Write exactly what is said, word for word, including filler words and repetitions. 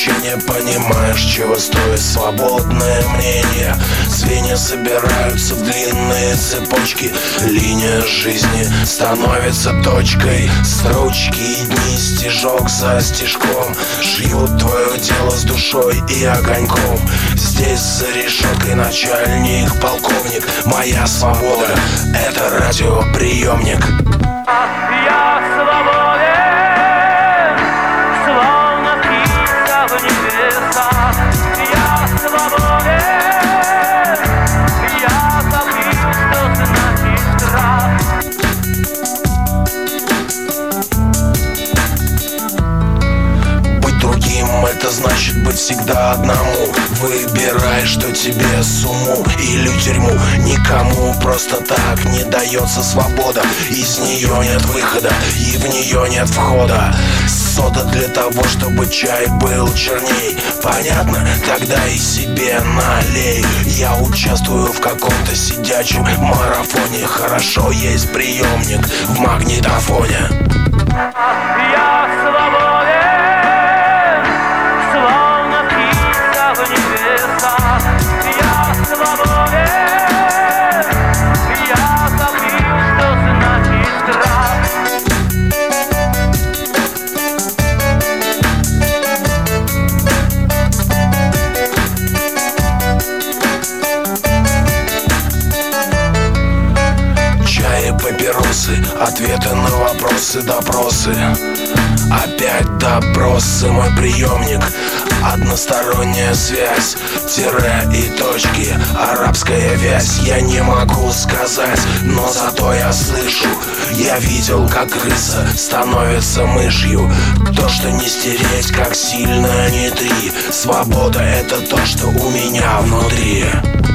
вообще не понимаешь, чего стоит свободное мнение. Звенья собираются в длинные цепочки, линия жизни становится точкой. Строчки и дни, стежок за стежком, шьют твое тело с душой и огоньком. Здесь за решеткой начальник, полковник. Моя свобода — это радиоприемник. Я свободен, словно птица в небесах. Я свободен, я забыл, что значит страх. Быть другим — это значит быть всегда одному. Выбирай, что тебе с уму или тюрьму. Никому просто так не дается свобода. Из нее нет выхода и в нее нет входа. Сода для того, чтобы чай был черней. Понятно? Тогда и себе налей. Я участвую в каком-то сидячем марафоне. Хорошо, есть приемник в магнитофоне. Я свободен, словно птица в небесах. Я свободен, я забыл, что значит страх. Чай и папиросы, ответы на вопросы, допросы. Опять допросы, мой приемник. Односторонняя связь, тире и точки, арабская вязь. Я не могу сказать, но зато я слышу. Я видел, как крыса становится мышью. То, что не стереть, как сильно не три. Свобода — это то, что у меня внутри.